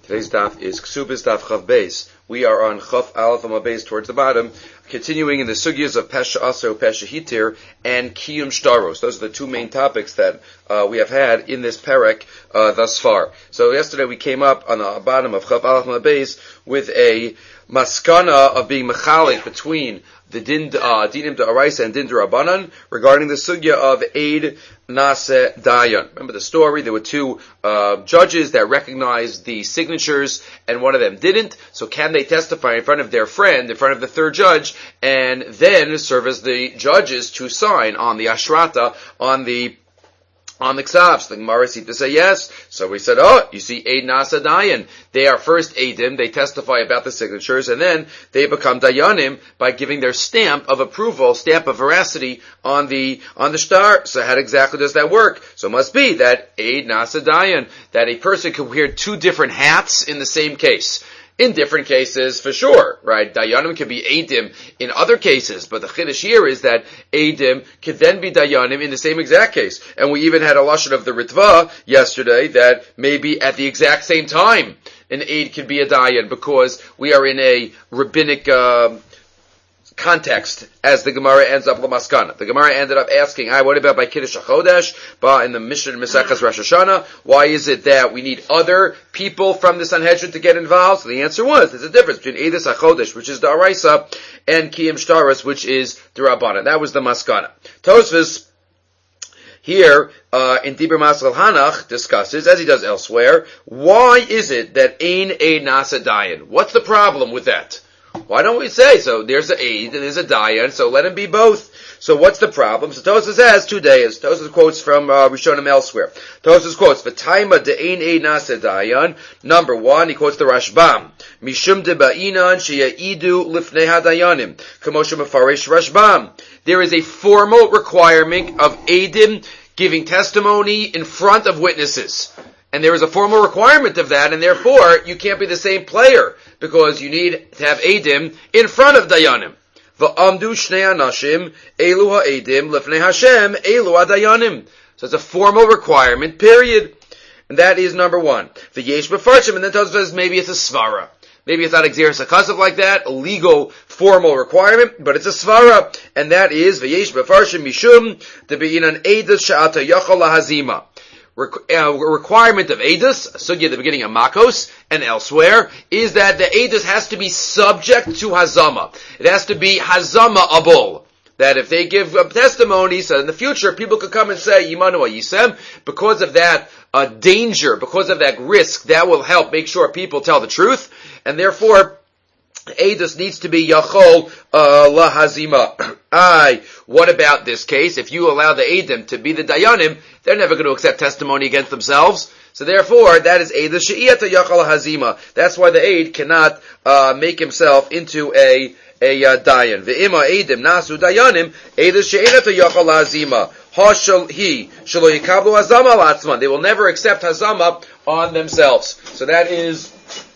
Today's daf is Ksubis daf Chav Beis. We are on Chav Aleph Amud Beis towards the bottom, continuing in the sugyas of Pesha Aser, Pesha Hitir, and Kiyum Shtaros. Those are the two main topics that we have had in this perek thus far. So yesterday we came up on the bottom of Chav Aleph Amud Beis with a maskana of being mechalik between the dinim da'araisa and din da'rabanan regarding the sugya of Eid Nase Dayan. Remember the story? There were two judges that recognized the signatures, and one of them didn't. So can they testify in front of their friend, in front of the third judge, and then serve as the judges to sign on the ashrata, on the Ksavs? The Gemara seemed to say yes. So we said, you see, Eid Nasa Dayan. They are first Eidim, they testify about the signatures, and then they become Dayanim by giving their stamp of approval, stamp of veracity on the shtar. So how exactly does that work? So it must be that Eid Nasa Dayan, that a person could wear two different hats in the same case. In different cases, for sure, right? Dayanim can be Eidim in other cases, but the chiddush here is that Eidim can then be Dayanim in the same exact case. And we even had a lashon of the Ritva yesterday that maybe at the exact same time an Eid can be a Dayan, because we are in a rabbinic context, as the Gemara ends up l'maskana. The Gemara ended up asking, what about by Kiddush HaChodesh, in the Mishnah in Maseches Rosh Hashanah? Why is it that we need other people from the Sanhedrin to get involved? So the answer was, there's a difference between Eidus HaChodesh, which is Da'araisa, and Kiyum Shtaros, which is D'Rabbanan. That was the maskana. Tosfos here, in Dibur Masal Hanach, discusses, as he does elsewhere, why is it that Ein Eid Nasa Dayan? What's the problem with that? Why don't we say, so there's an Eid and there's a Dayan, so let him be both. So what's the problem? So Tosfos has 2 days. Tosfos quotes from Rishonim elsewhere. Tosfos quotes, V'taima de'ein Eid nase Dayan. Number 1, he quotes the Rashbam. Mishum de ba'inan sheya'idu lifnei hadayanim. Kamosha mefarish Rashbam. There is a formal requirement of Eidim giving testimony in front of witnesses. And there is a formal requirement of that, and therefore you can't be the same player, because you need to have Eidim in front of Dayanim. V'amdu shnei anashim, elu ha'edim, lefnei Hashem, elu ha'dayanim. So it's a formal requirement, period. And that is number 1. V'yesh b'farshim, and then Tosfos says maybe it's a svara. Maybe it's not exeris hakasav like that, a legal, formal requirement, but it's a svara. And that is, v'yesh b'farshim mishum, de'be'inan eidus sha'ata yachal lahazima. Requirement of Eidus, sugya at the beginning of Makos and elsewhere, is that the Eidus has to be subject to Hazama. It has to be Hazama-able. That if they give testimony, so in the future people could come and say, Yimanu Yisem, because of that danger, because of that risk, that will help make sure people tell the truth, and therefore Eidus needs to be Yachol Lahazima. What about this case? If you allow the Eidim to be the Dayanim, they're never going to accept testimony against themselves. So therefore, that is Eidus She'iyata Yachol Lahazima. That's why the Eid cannot make himself into a Dayan. Ve'ima Eidim Nasu Dayanim, Eidus She'iyata Yachol Lahazima. Hashal Shalo Yikablu Hazama Latzman. They will never accept Hazama on themselves. So that is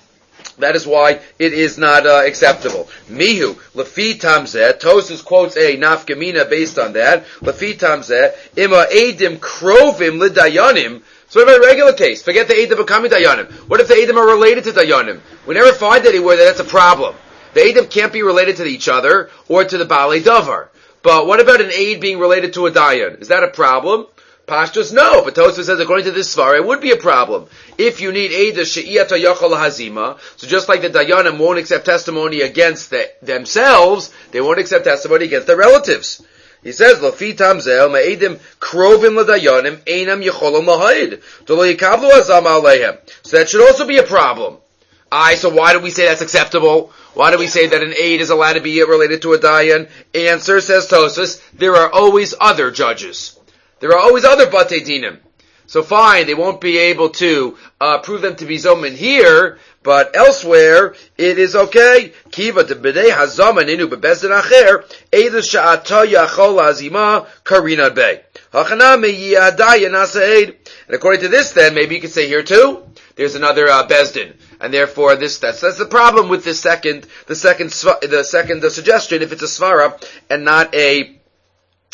why it is not acceptable. Mihu, Lafi Tamzeh, Tosfos quotes a nafkamina based on that. Lafi Tamzeh, Ima Eidim Krovim L'Dayanim. So what about a regular case? Forget the Eidim becoming Dayanim. What if the Eidim are related to Dayanim? We never find anywhere that that's a problem. The Eidim can't be related to each other or to the Balei Davar. But what about an Eid being related to a Dayan? Is that a problem? Pashtus, no, but Tosfos says according to this svara, it would be a problem. If you need Eidus she'iyata yachol hazima, so just like the Dayanim won't accept testimony against themselves, they won't accept testimony against their relatives. He says, Lafi tamzel ma'edim krovim l'dayanim einam yecholom laha'id, to lo yikablu hazama aleihem. So that should also be a problem. So why do we say that's acceptable? Why do we say that an Eid is allowed to be related to a Dayan? Answer, says Tosfos, there are always other judges. There are always other Batei Dinim. So fine, they won't be able to prove them to be Zomin here, but elsewhere, it is okay. Kiva de b'dei hazaman inu bebezdin acher, eidus sha'ata yachol hazima karina bey. Hachana meyiyadayin asaid. And according to this then, maybe you could say here too, there's another bezdin. And therefore that's the problem with the second suggestion, if it's a svara and not a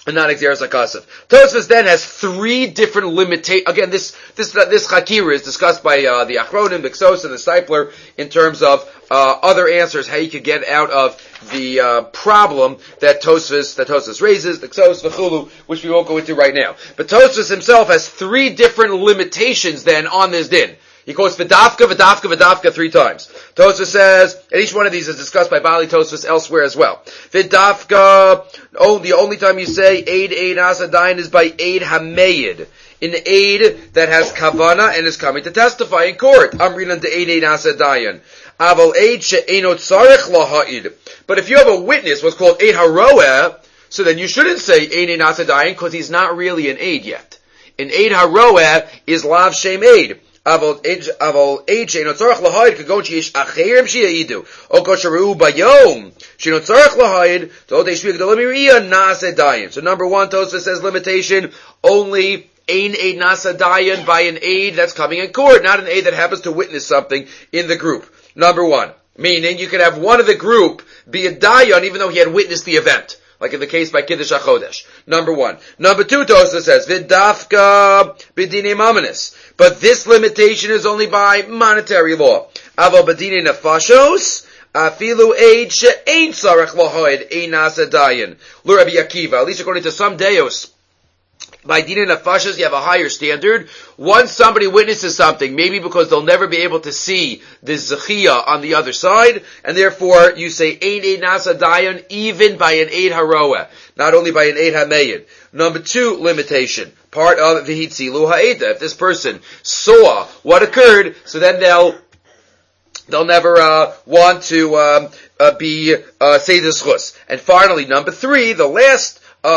and not Xeris HaKasav. Tosfos then has three different limitations. Again, this Chakira is discussed by the Achronim, the Ksos, and the Stipler in terms of other answers, how you could get out of the problem that Tosfos raises, the Ksos, V'chulu, which we won't go into right now. But Tosfos himself has three different limitations then on this din. He quotes V'dafka, V'dafka, V'dafka 3 times. Tosfos says, and each one of these is discussed by Bali Tosfos elsewhere as well. V'dafka, the only time you say Eid Asadayin is by Eid HaMeyid. An aid that has kavana and is coming to testify in court. Amrinan de Eid Asadayin. Aval Eid she'eno tzarech laha'id. But if you have a witness, what's called Eid HaRoeh, so then you shouldn't say Eid Asadayin because he's not really an aid yet. An Eid HaRoeh is Lav Shem Eid. Aval Eid she'eno tzarech laha'id kagon she'ish acherim she'idu. O kosheru bayom. She'eno tzarech laha'id told Eishvik Dolomiriya Nasadayin. So number one, Tosfos says limitation, only Ein Eid Nasadayin by an aid that's coming in court, not an aid that happens to witness something in the group. Number one. Meaning you could have one of the group be a dayan even though he had witnessed the event. Like in the case by Kiddush HaChodesh. Number one. Number two, Tosfos says, V'dafka b'dinei mamanis. But this limitation is only by monetary law. Aval b'dinei nefashos, afilu eid she'ein tzarech lahoid, ein nasadayin. Lu Rabbi Akiva, at least according to some deos, by Dina Nefashos, you have a higher standard. Once somebody witnesses something, maybe because they'll never be able to see the Zechiyah on the other side, and therefore you say Ein Eid Nasadayon even by an Eid HaRoeh, not only by an Eid HaMeyid. Number two limitation, part of V'hitzilu Ha'eda. If this person saw what occurred, so then they'll never want to say this chus. And finally, number three, the last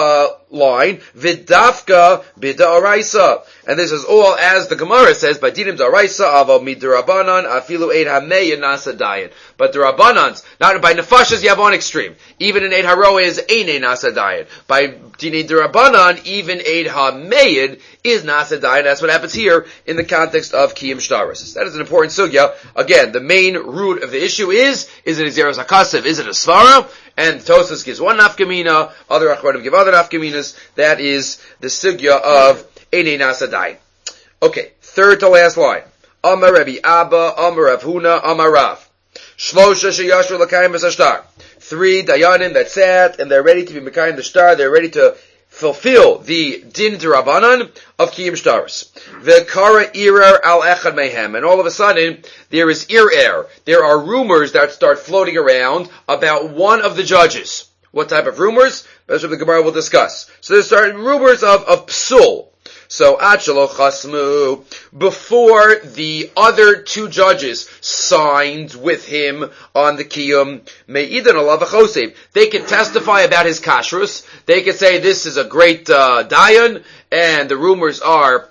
line, V'dafka b'da'araisa. And this is all as the Gemara says, by dinim da'araisa, aval midrabanan, afilu eid hameya nasadayin. But the Rabbanans, not by nefashas, you have one extreme. Even in eid haroeh is eine nasadayin. By dinim da'rabanan, even eid hameyid is nasadayin. That's what happens here in the context of kiyum shtaris. That is an important sugya. Again, the main root of the issue is it a Xeris HaKasav? Is it a svara? And Tosfos gives one nafkamina, other achronim give other nafkaminas. That is the sugya of Einei Nasadayin. Okay, third to last line. Amar Rabbi Abba, Amar Rav Huna, Amar Rav. Shlosha sheyashru l'kayim v'sashtar. 3 dayanim that sat and they're ready to be mekayim the shtar. They're ready to fulfill the din d'Rabbanan of kiyum shtaris. V'kara irer al echad mehem, and all of a sudden there is irer. There are rumors that start floating around about one of the judges. What type of rumors? That's what the Gemara will discuss. So there start rumors of psul. So achalo chasmu, before the other 2 judges signed with him on the kiyum me'idan alav v'chosev, they can testify about his kashrus. They can say this is a great dayan, and the rumors are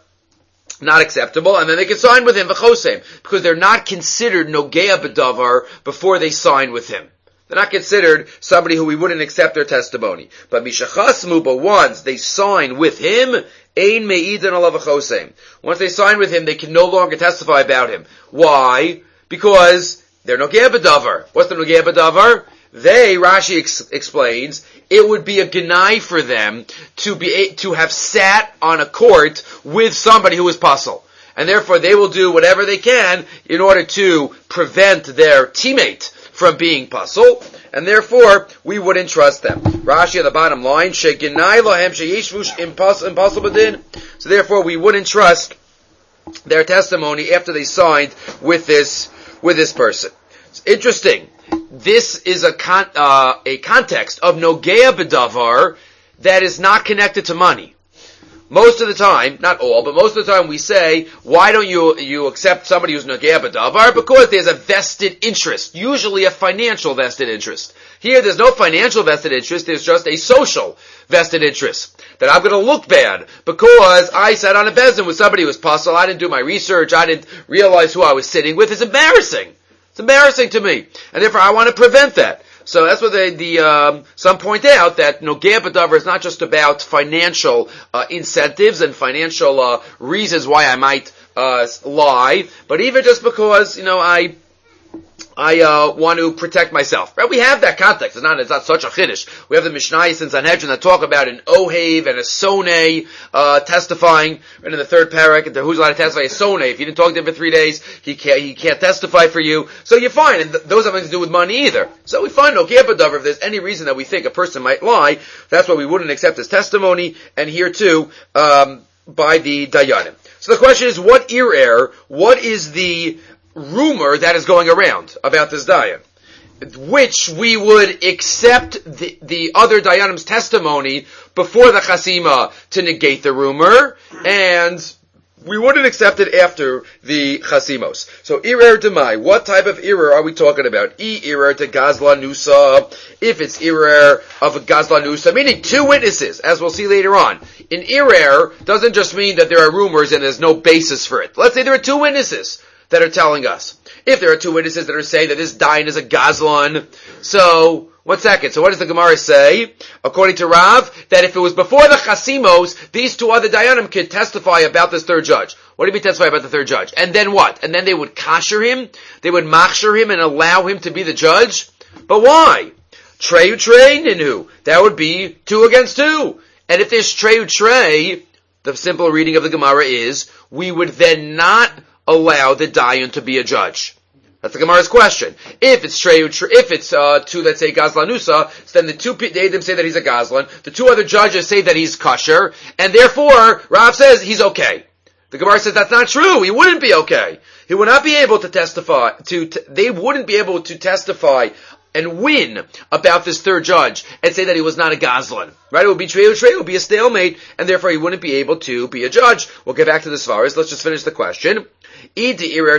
not acceptable, and then they can sign with him v'chosev, because they're not considered nogea b'davar before they sign with him. They're not considered somebody who we wouldn't accept their testimony. But mishachasmu, but once they sign with him, ein me'idan alav v'choseim. Once they sign with him, they can no longer testify about him. Why? Because they're nogea b'davar. What's the nogea b'davar? They, Rashi explains, it would be a genai for them to have sat on a court with somebody who is pasul. And therefore they will do whatever they can in order to prevent their teammate from being pasul, and therefore we wouldn't trust them. Rashi on the bottom line, sheginai lahem sheyishvush impossible b'din. So therefore we wouldn't trust their testimony after they signed with this person. It's interesting. This is a context of nogea b'davar that is not connected to money. Most of the time, not all, but most of the time we say, why don't you accept somebody who's nogea b'davar? Because there's a vested interest, usually a financial vested interest. Here there's no financial vested interest, there's just a social vested interest. That I'm going to look bad because I sat on a bezin with somebody who was pasul, I didn't do my research, I didn't realize who I was sitting with. It's embarrassing. It's embarrassing to me. And therefore I want to prevent that. So that's what some point out, that nogea b'davar is not just about financial incentives and financial reasons why I might lie, but even just because I I want to protect myself. Right? We have that context. It's not such a chiddush. We have the Mishnayos and Sanhedrin that talk about an ohev and a soneh testifying. And in the third parak, who's allowed to testify? A soneh. If you didn't talk to him for 3 days, he can't testify for you. So you're fine. And those have nothing to do with money either. So we find no kibbadavar. If there's any reason that we think a person might lie, that's why we wouldn't accept his testimony. And here too, by the dayanim. So the question is, what irer? What is the rumor that is going around about this dayan, which we would accept the other dayanim's testimony before the chasima to negate the rumor, and we wouldn't accept it after the chasimos. So irer demai, what type of irer are we talking about? Irer to gazla nusa, if it's irer of a gazla nusa, meaning 2 witnesses, as we'll see later on. An irer doesn't just mean that there are rumors and there's no basis for it. Let's say there are 2 witnesses that are telling us. If there are 2 witnesses that are saying that this dayan is a gazlan, so, 1 second, so what does the Gemara say? According to Rav, that if it was before the chasimos, these 2 other dayanim could testify about this third judge. What do you mean testify about the third judge? And then what? And then they would kasher him? They would machsher him and allow him to be the judge? But why? Treyu trey ninu. That would be 2 against 2. And if there's treyu trey, the simple reading of the Gemara is, we would then not allow the dayan to be a judge. That's the Gemara's question. If it's 2, let's say Gazlanusa, then the 2 them say that he's a Gazlan, the 2 other judges say that he's kosher, and therefore Rav says he's okay. The Gemara says that's not true. He wouldn't be okay. He would not be able to testify. They wouldn't be able to testify and win about this third judge and say that he was not a Gazlan. Right? It would be it would be a stalemate, and therefore he wouldn't be able to be a judge. We'll get back to the Svaras. Let's just finish the question. And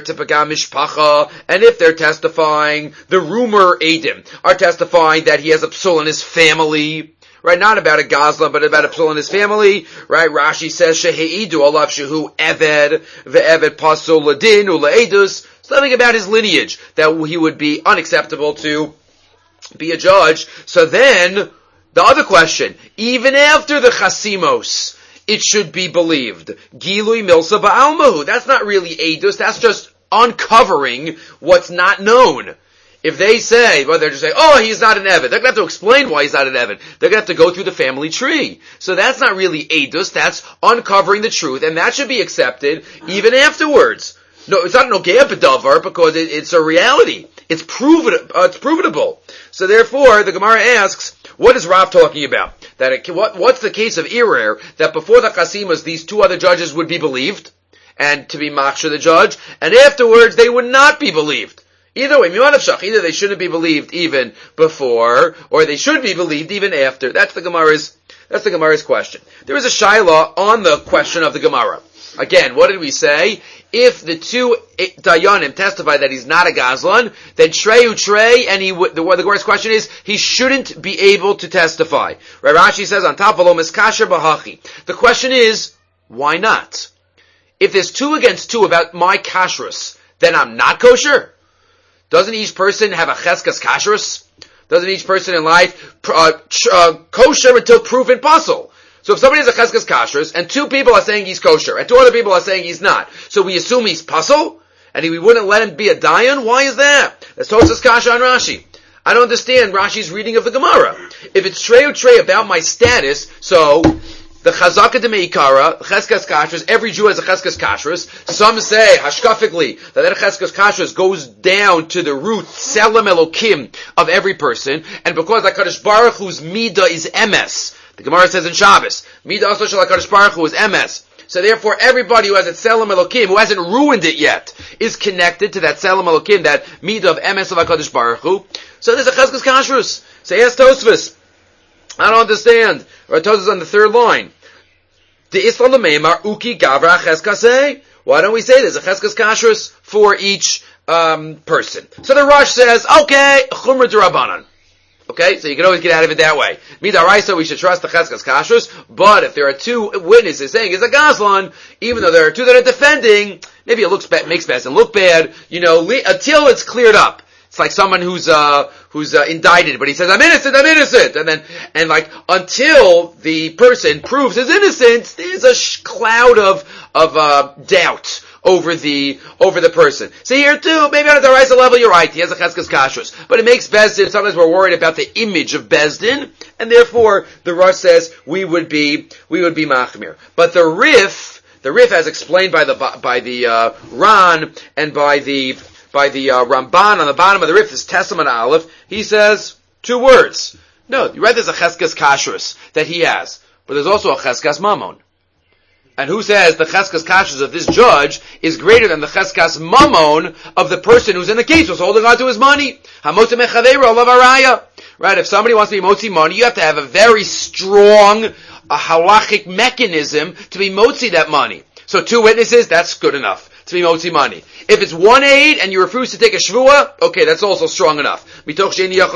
if they're testifying, the rumor Adim are testifying that he has a psul in his family, right? Not about a Gazlan, but about a psul in his family, right? Rashi says, Sheheidu alav shehu eved, ve'eved pasul ladin u'le'edus, something about his lineage, that he would be unacceptable to be a judge. So then, the other question, even after the chasimos, it should be believed. Gilui milsa ba'almahu. That's not really edus, that's just uncovering what's not known. If they say, well, they're just saying, oh, he's not an Eved. They're going to have to explain why he's not an Eved. They're going to have to go through the family tree. So that's not really edus, that's uncovering the truth, and that should be accepted even afterwards. No, it's not nogea b'davar because it's a reality. It's provable. So therefore, the Gemara asks, what is Rav talking about? What's the case of irer that before the chasimas these 2 other judges would be believed and to be machshir the judge, and afterwards they would not be believed. Either way, either they shouldn't be believed even before, or they should be believed even after. That's the Gemara's question. There is a shaila on the question of the Gemara. Again, what did we say? If the 2 dayanim testify that he's not a Gazlan, then treyu trey, and the Gemara's question is, he shouldn't be able to testify. Right? Rashi says, on top of lo miskasher bahachi. The question is, why not? If there's 2 against 2 about my kashrus, then I'm not kosher? Doesn't each person have a cheskas kashrus? Doesn't each person in life kosher until proven puzzle? So if somebody has a cheskas kashrus, and 2 people are saying he's kosher, and 2 other people are saying he's not, so we assume he's puzzle, and we wouldn't let him be a dayan? Why is that? That's Tosas Kasha on Rashi. I don't understand Rashi's reading of the Gemara. If it's trey about my status, so the Chazaka de Meikara, Cheskas Kashrus, every Jew has a Cheskas Kashrus. Some say, hashkafically, that Cheskas Kashrus goes down to the root, Selam Elokim, of every person, and because HaKadosh Baruch Hu's Midah is Emes, the Gemara says in Shabbos, Midah also shel HaKadosh Baruch Hu is Emes. So therefore, everybody who has a Selam Elokim, who hasn't ruined it yet, is connected to that Selam Elokim, that Midah of Emes of HaKadosh Baruch Hu. So there's a Cheskas Kashrus. So ask Tosfos. I don't understand. Or Tosfos on the 3rd line. The Islam Meimar Uki Gavra Cheskaseh. Why don't we say there's a Cheskas Kashrus for each person? So the Rosh says, okay, Chumra D'Rabbanan. Okay, so you can always get out of it that way. Midaraisa, we should trust the Cheskas Kashrus, but if there are 2 witnesses saying it's a Gazlan, even though there are 2 that are defending, maybe it makes Bezdin look bad, until it's cleared up. It's like someone who's indicted, but he says, I'm innocent, and until the person proves his innocence, there's a cloud of doubt over the person. So here too, maybe on a deraisa level, you're right. He has a cheskes kashrus, but it makes Bezdin. Sometimes we're worried about the image of Bezdin, and therefore the Rosh says we would be machmir. But the Rif, as explained by the Ran and by the Ramban on the bottom of the Rif, this Testament Aleph, he says 2 words. No, you read there's a cheskes kashrus that he has, but there's also a cheskes mamon. And who says the cheskes kashrus of this judge is greater than the cheskes mamon of the person who's in the case, who's holding on to his money? Right, if somebody wants to be motzi money, you have to have a very strong halachic mechanism to be motzi that money. So 2 witnesses, that's good enough to be motzi money. If it's 1 aid and you refuse to take a shvuah, okay, that's also strong enough. Right,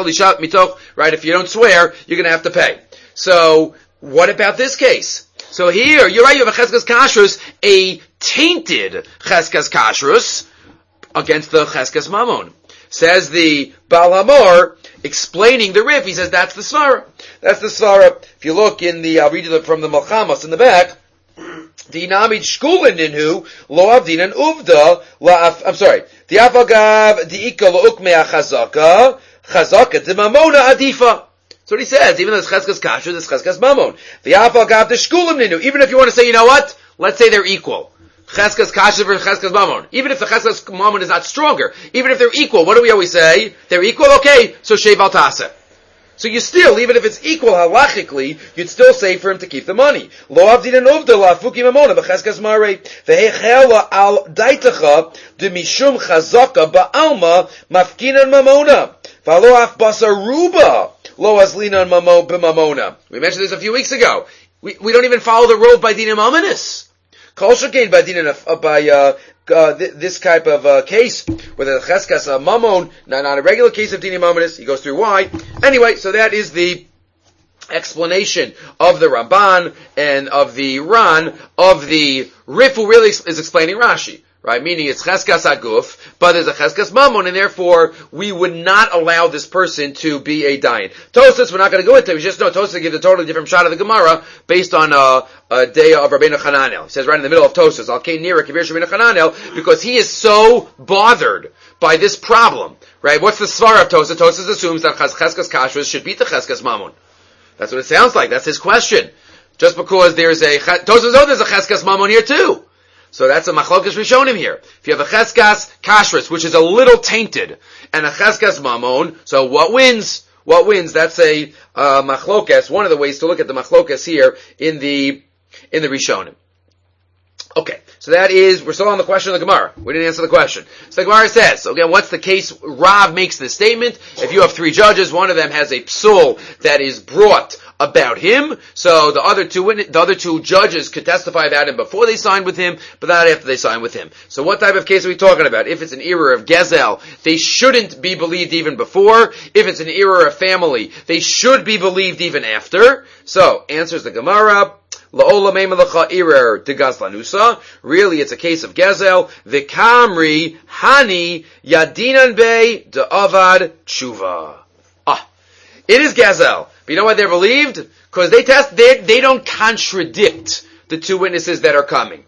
if you don't swear, you're gonna have to pay. So, what about this case? So here, you're right, you have a cheskes kashrus, a tainted cheskes kashrus, against the cheskes mamon. Says the Baal Hamor, explaining the Rif, he says that's the svara. That's the svara. If you look in the, I'll read you from the Malchamas in the back, the Namid Shkulin Ninhu, Lo Avdinan Uvda, I'm sorry, the Afagav, the Ika Lo Ukmea Chazaka, the Mamona Adifa. That's what he says, even though it's cheskes kashrus, it's cheskes mamon. The Afagav, the Shkulim Ninhu, even if you want to say, you know what, let's say they're equal. Cheskes kashrus versus cheskes mamon. Even if the cheskes mamon is not stronger, even if they're equal, what do we always say? They're equal? Okay, so shev al taseh. So you still, even if it's equal halachically, you'd still say for him to keep the money. Lo avdin and uvda la fuki mamona b'cheskes mare vehechela al daitacha de mishum chazaka ba'alma mafkinan mamona v'alo af basaruba lo azlinan b'mamona. We mentioned this a few weeks ago. We don't even follow the rule by dinam amanis. Kol shekain by dinam this type of case, where the cheskes mamon, not a regular case of dinam amanis, he goes through why. Anyway, so that is the explanation of the Ramban and of the Ran of the Rif, who really is explaining Rashi. Right, meaning it's cheskes aguf, but there's a cheskes mamon, and therefore we would not allow this person to be a dayan. Tosas, we're not going to go into it. We just know Tosas gives a totally different shot of the Gemara based on a day of Rabbeinu Hananel. He says right in the middle of Tosas, Al Kain Nira Kivir Rabbeinu Hananel, because he is so bothered by this problem. Right, what's the svara of Tosas? Tosas assumes that cheskes kashrus should beat the cheskes mamon. That's what it sounds like. That's his question. Just because there's a Tosas, there's a cheskes mamon here too. So that's a machlokas rishonim here. If you have a cheskes kashrus, which is a little tainted, and a cheskes mamon, so what wins? What wins? That's a machlokas. One of the ways to look at the machlokas here in the rishonim. Okay, so that is, we're still on the question of the Gemara. We didn't answer the question. So the Gemara says, so again, what's the case? Rav makes this statement. If you have 3 judges, one of them has a psul that is brought about him, so the other two judges could testify about him before they signed with him, but not after they signed with him. So what type of case are we talking about? If it's an error of gezel, they shouldn't be believed even before. If it's an error of family, they should be believed even after. So, answers the Gemara, really, it's a case of gezel. V'kamri hani yadinan be de'avad tshuva. It is gezel. But you know why they're believed? Because they don't contradict the 2 witnesses that are coming.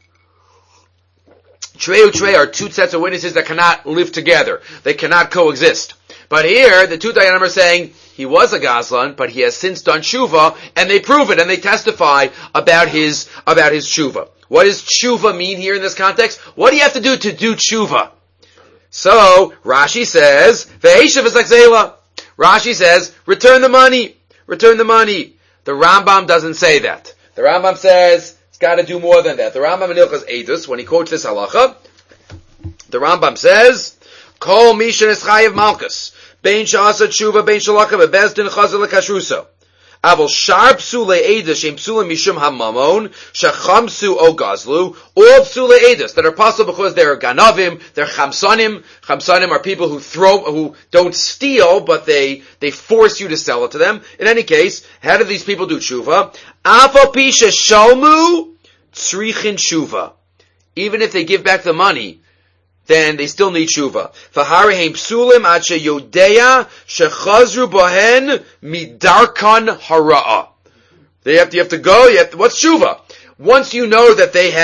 Trei u'trei are 2 sets of witnesses that cannot live together. They cannot coexist. But here, the 2 dayanim are saying, he was a gazlan, but he has since done tshuva, and they prove it, and they testify about his tshuva. What does tshuva mean here in this context? What do you have to do tshuva? So, Rashi says, Ve'eshav is like Zela. Rashi says, return the money. Return the money. The Rambam doesn't say that. The Rambam says, it's got to do more than that. The Rambam in Ilchos Eidus, when he quotes this halacha, the Rambam says, Kol mishan es chayev malchus. Bein sha'asa tshuva, bein shalaka, bebezdin chazal lekashruso. Aval shar psule edus, shem psule mishum hamamon, shachamsu o gazlu, all psule edus, that are possible because they're ganavim, they're chamsanim. Chamsanim are people who don't steal, but they force you to sell it to them. In any case, how do these people do tshuva? Afal pisha shalmu, tzrichin tshuva. Even if they give back the money, then they still need tshuva. V'harehem psulim ad sheyodeya shechazru bohen midarkan hara'a. You have to go, what's tshuva? Once you know that they have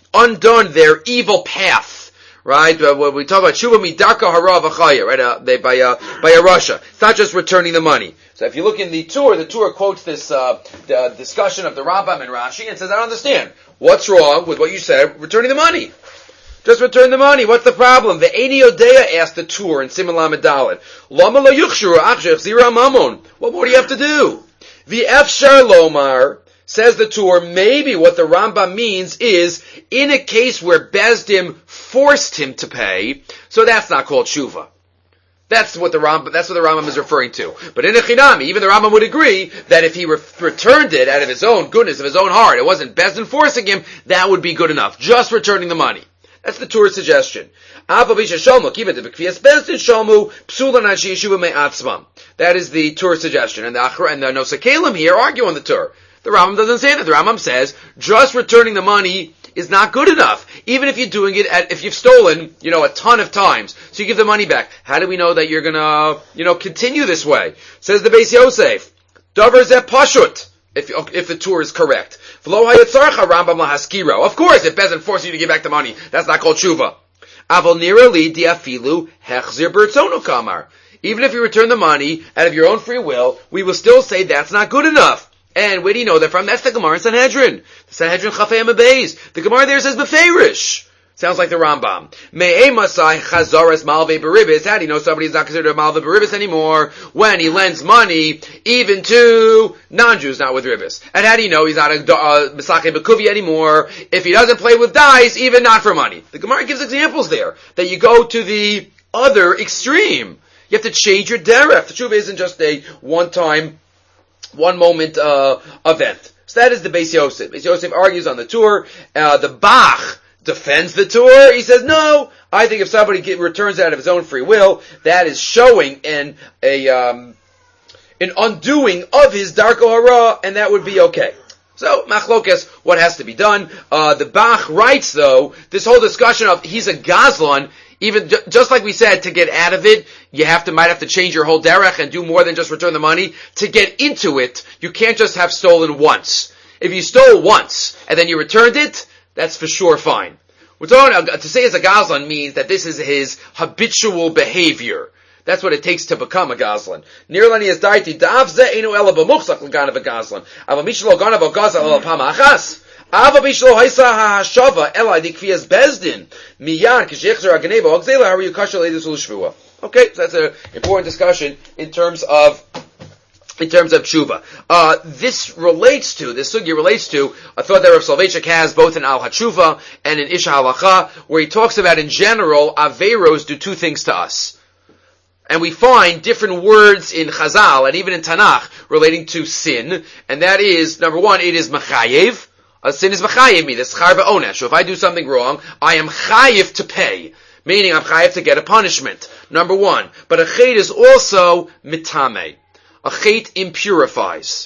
undone their evil path. Right? When we talk about Shuva Midarka Hara V'chaya, right? By a Russia. It's not just returning the money. So if you look in the Torah quotes this the discussion of the Rambam and Rashi and says, I don't understand. What's wrong with what you said, returning the money? Just return the money. What's the problem? The Eini Odeya asked the Tur in Siman Lamed Daled. Lama lo yuchshuru achshech zira mamon. What more do you have to do? The Efshar Lomar, says the Tur, maybe what the Rambam means is, in a case where Besdim forced him to pay, so that's not called Shuva. That's what the Rambam is referring to. But in a Chinami, even the Rambam would agree that if he returned it out of his own goodness, of his own heart, it wasn't Besdim forcing him, that would be good enough. Just returning the money. That's the Torah's suggestion. That is the Torah's suggestion. And the Nosei Kalim here argue on the Torah. The Rambam doesn't say that. The Rambam says, just returning the money is not good enough. Even if you're doing it if you've stolen, a ton of times. So you give the money back. How do we know that you're gonna, continue this way? Says the Beis Yosef, Davar zeh pashut, if the Torah is correct. Of course, if Bezin forces you to give back the money, that's not called tshuva. Even if you return the money out of your own free will, we will still say that's not good enough. And where do you know that from? That's the Gemara in Sanhedrin. The Sanhedrin Chafei Amabeis. The Gemara there says Beferish. Sounds like the Rambam. Me'e masai chazaras malve beribis. How do you know somebody's not considered a malve beribis anymore when he lends money even to non-Jews not with ribis? And how do you know he's not a misake bekuvi anymore if he doesn't play with dice, even not for money? The Gemara gives examples there that you go to the other extreme. You have to change your derech. The tshuva isn't just a one moment event. So that is the Beis Yosef. Beis Yosef argues on the Tur. The Bach defends the Tur. He says, no, I think if somebody returns out of his own free will, that is showing an undoing of his Darko Hara, and that would be okay. So, machlokas, what has to be done? The Bach writes, though, this whole discussion of he's a Gazlan, even just like we said, to get out of it, you might have to change your whole derech and do more than just return the money. To get into it, you can't just have stolen once. If you stole once and then you returned it, that's for sure fine. To say as a Gazlan means that this is his habitual behavior. That's what it takes to become a Gazlan. Nirlani is daiti da'af ze einu ela b'muchzak l'ganav a Gazlan. Ava mishlo ganav a Gazlan ela pama achas. Ava bishlo haisa ha'ashava ela dikfiyas bezdin. Miyad kishechzer ha'ganeva ha'gzela haru yukasha leidus u'l'shvua. Okay, so that's an important discussion in terms of tshuva. This sugya relates to a thought that Rav Soloveitchik has both in Al HaTshuva and in Isha Halacha, where he talks about in general, Averos do two things to us. And we find different words in Chazal and even in Tanakh relating to sin, and that is, number one, it is Machayev. A sin is Machayev me, that's Char V'Onesh. So if I do something wrong, I am Chayev to pay. Meaning I'm Chayev to get a punishment. Number one. But a Chet is also Mitame. A Chet impurifies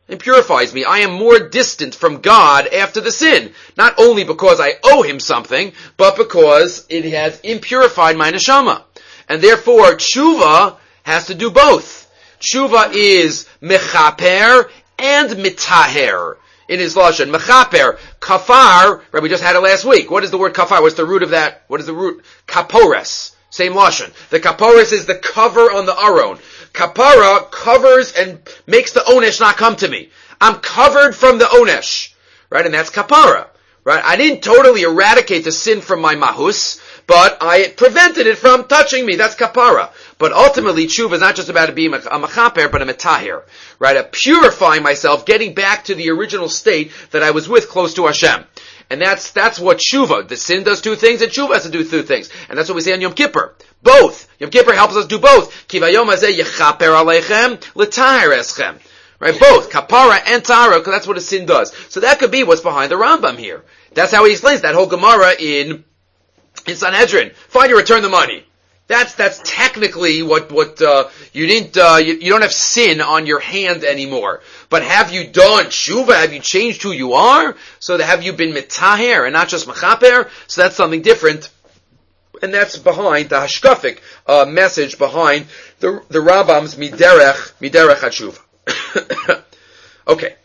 me. I am more distant from God after the sin. Not only because I owe him something, but because it has impurified my neshama. And therefore, tshuva has to do both. Tshuva is mechaper and mitaher. In his lashon, mechaper, kafar, right, we just had it last week. What is the word kafar? What's the root of that? What is the root? Kapores. Same lashon. The kapores is the cover on the aron. Kapara covers and makes the onesh not come to me. I'm covered from the onesh. Right? And that's kapara. Right? I didn't totally eradicate the sin from my mahus, but I prevented it from touching me. That's kapara. But ultimately, tshuva is not just about being a mechaper, but a metahir. Right? A purifying myself, getting back to the original state that I was with close to Hashem. And that's what tshuva. The sin does two things, and tshuva has to do two things. And that's what we say on Yom Kippur. Both. Yom Kippur helps us do both. Ki vayom hazeh yechaper aleichem, l'tahir eschem. Right? Both. Kapara and tahara, because that's what a sin does. So that could be what's behind the Rambam here. That's how he explains that whole Gemara in Sanhedrin. Fine, you return the money. That's technically what you don't have sin on your hand anymore. But have you done tshuva? Have you changed who you are? So have you been mitaher and not just mechaper? So that's something different. And that's behind the hashkafic message behind the Rambam's miderech hatshuva. Okay.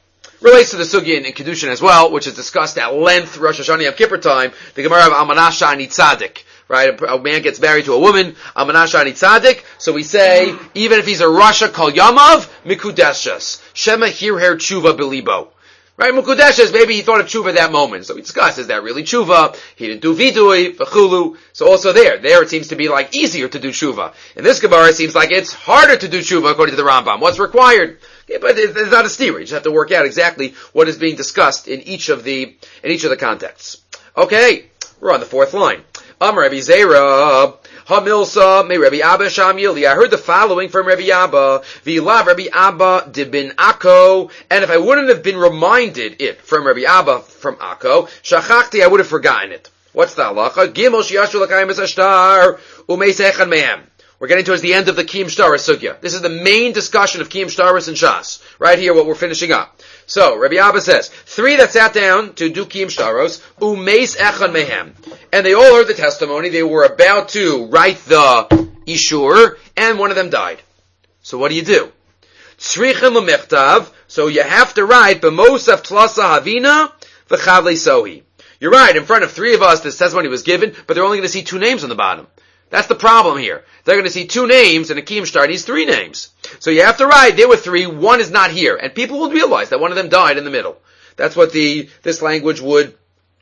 Relates to the sugya in Kedushin as well, which is discussed at length Rosh Hashanah Yom Kippur time. The Gemara of Almanasha and Tzaddik. Right, a man gets married to a woman, Almanasha and Tzaddik. So we say, even if he's a Rasha Kol Yamav, Mikudeshas. Shema Hirher Tshuva Bilibo. Right, Mukudeshes, maybe he thought of tshuva that moment. So we discussed, is that really tshuva? He didn't do vidui, v'chulu. So also there it seems to be like easier to do tshuva. In this Gemara, it seems like it's harder to do tshuva according to the Rambam. What's required? Yeah, but it's not a steer. You just have to work out exactly what is being discussed in each of the contexts. Okay, we're on the fourth line. Rabbi Zera, Hamilsa, may Rabbi Abba Shamili. I heard the following from Rabbi Abba. V'ila Rabbi Abba dibin Akko. And if I wouldn't have been reminded it from Rabbi Abba from Akko, Shachachti, I would have forgotten it. What's the halacha? Gimel shiyashu l'kayim esashtar umeisechan mehem. We're getting towards the end of the Kiyum Shtaros Sugya. This is the main discussion of Kiyum Shtaros and Shas. Right here, what we're finishing up. So, Rabbi Abba says, 3 that sat down to do Kiyum Shtaros, umeis echan mehem. And they all heard the testimony. They were about to write the Ishur, and one of them died. So what do? Tzrichen l'mechtav. So you have to write, b'mosav tlasa havina v'chavle sohi. You're right, in front of 3 of us, this testimony was given, but they're only going to see 2 names on the bottom. That's the problem here. They're going to see 2 names, and a Kiyum Shtar needs 3 names. So you have to write, there were 3, 1 is not here. And people will realize that one of them died in the middle. That's what this language would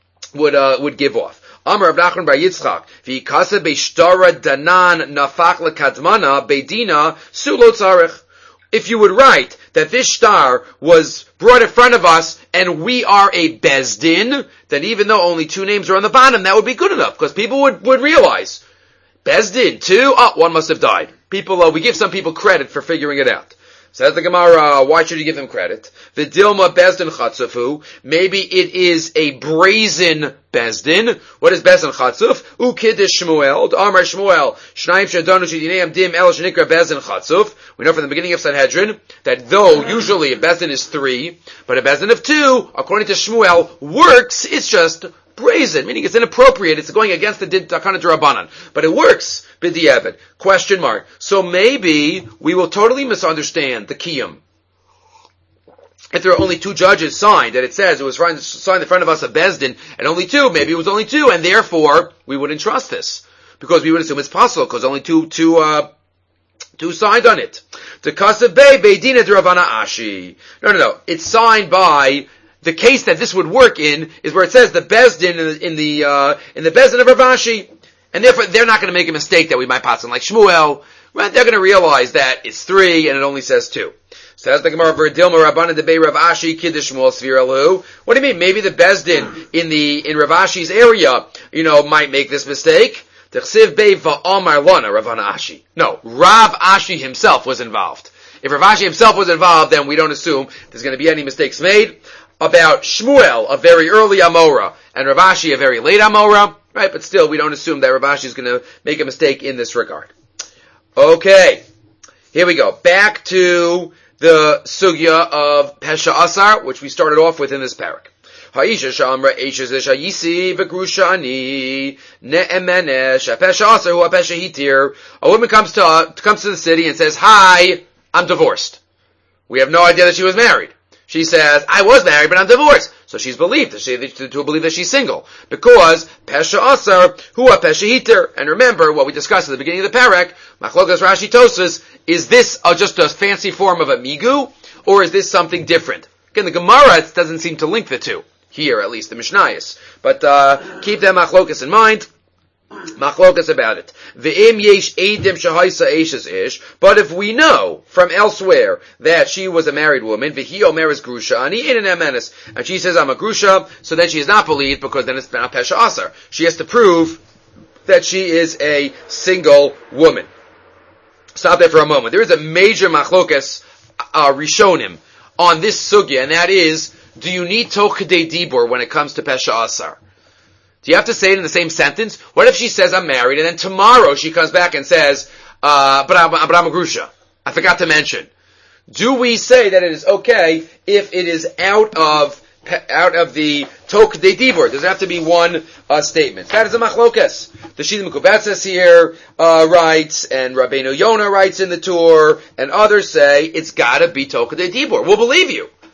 give off. Amar Rav Nachman bar Yitzchak, v'ikasa be'shtara danan nafach lekadmana be'dina sulo tzarech. If you would write that this star was brought in front of us and we are a bezdin, then even though only 2 names are on the bottom, that would be good enough, because people would realize. Bezdin, 2, 1 must have died. We give some people credit for figuring it out. Says the Gemara, why should you give them credit? V'dilma bezdin chatzufu. Maybe it is a brazen bezdin. What is bezdin chatzuf? Kiddush Shmuel. Amar Shmuel. Shnayim shadanu shedineim dim el shenikra bezdin chatzuf. We know from the beginning of Sanhedrin that though usually a bezdin is 3, but a bezdin of 2, according to Shmuel, works. It's just brazen, meaning it's inappropriate. It's going against the Takana D'Rabbanan. But it works. B'di'evet. Question mark. So maybe we will totally misunderstand the Kiyum. If there are only 2 judges signed, and it says it was signed in front of us a Bezdin, and only 2, maybe it was only 2, and therefore we wouldn't trust this. Because we would assume it's possible, because only two signed on it. To Kasav Bey, Beidina D'Ravana Ashi. No. It's signed by. The case that this would work in is where it says the Bezdin in the Bezdin of Rav Ashi, and therefore they're not going to make a mistake that we might pass on like Shmuel. Right? They're going to realize that it's 3 and it only says 2. Says the Gemara, Verdilma Rabbanan debei Rav Ashi Kiddush Shmuel Sviralu. What do you mean? Maybe the Bezdin in Rav Ashi's area, might make this mistake. T'chsiv bei va'amar lana Rav Ashi. No, Rav Ashi himself was involved. If Rav Ashi himself was involved, then we don't assume there's going to be any mistakes made. About Shmuel, a very early Amora, and Rav Ashi, a very late Amora, right? But still, we don't assume that Rav Ashi is going to make a mistake in this regard. Okay, here we go. Back to the sugya of Pesha Asar, which we started off with in this parak. Ha'isha shamra eishes ishayisi v'grusha ani ne'emenesh Pesha Asar hu Pesha hitir. A woman comes to the city and says, "Hi, I'm divorced." We have no idea that she was married. She says, I was married, but I'm divorced. So she's believed, to believe that she's single. Because, Pesha Asar, Hua Pesha Hiter. And remember, what we discussed at the beginning of the parak, Machlokas Rashi Tosas, is this just a fancy form of a migu? Or is this something different? Again, the Gemara doesn't seem to link the two. Here, at least, the Mishnayos. But, keep that Machlokas in mind. Machlokas about it. V'im yesh edim shahaisa eishes ish. But if we know from elsewhere that she was a married woman, v'hi omeres grusha ani in an emenes, and she says I'm a grusha, so then she is not believed because then it's not pesha asar. She has to prove that she is a single woman. Stop there for a moment. There is a major machlokas rishonim on this sugya, and that is, do you need tokadei dibur when it comes to pesha asar? Do you have to say it in the same sentence? What if she says, I'm married, and then tomorrow she comes back and says, but I'm a grusha. I forgot to mention. Do we say that it is okay if it is out of the tok de dibur? Does it have to be one statement? That is a machlokas. The Shita Mekubatzes here writes, and Rabbeinu Yonah writes in the Tur, and others say, it's gotta be tok de dibur. We'll believe you.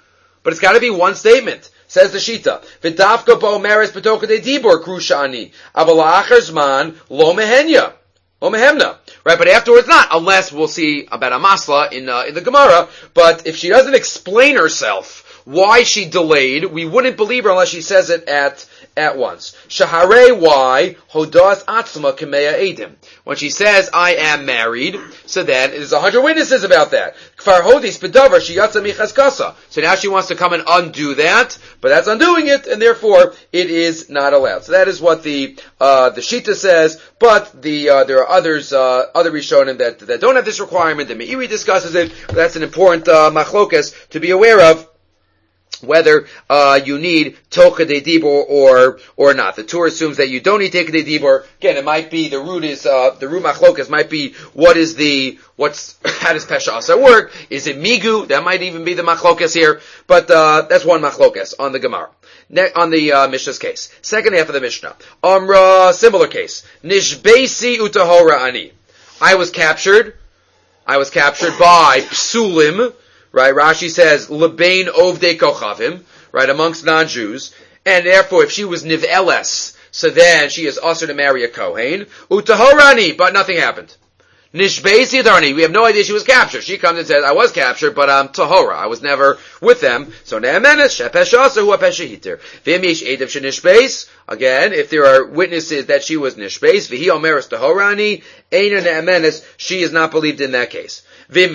but it's got to be one statement. Says the Shita, V'davka ba'omeres b'toka de dibor krusha ani, aval ha'achar zman lo mehenya. Lo mehemna. Right, but afterwards not, unless we'll see about a masla in the Gemara, but if she doesn't explain herself why she delayed, we wouldn't believe her unless she says it at once. Shahare why hodas atzma kameya edim. When she says, I am married, so then there's 100 witnesses about that. Kfar hodis bedavar sheyatza michaskasa. So now she wants to come and undo that, but that's undoing it, and therefore it is not allowed. So that is what the Shita says, but there are others, other Rishonim that don't have this requirement. The Meiri discusses it, but that's an important machlokas to be aware of, whether you need tocha de dibor or not. The Torah assumes that you don't need tocha de dibor. Again, it might be the root machlokas might be how does pesha asa work? Is it migu? That might even be the machlokas here, but that's one machlokas on the Gemara. On the Mishnah's case. Second half of the Mishnah. Amra, similar case. Nishbesi utahora ani. I was captured by psulim. Right, Rashi says, Lebein ovdei kochavim, right, amongst non-Jews, and therefore if she was niv'eles, so then she is also to marry a Kohen, utahorani, but nothing happened. Nishbeisi adarni, we have no idea she was captured. She comes and says, I was captured, but I'm tahora, I was never with them, so ne'emenes, shepesh asa hu apesh hitir. V'im yesh edav shenishbeis, again, if there are witnesses that she was nishbeis, v'hi omeres tahorani, eina ne'emenes, she is not believed in that case. And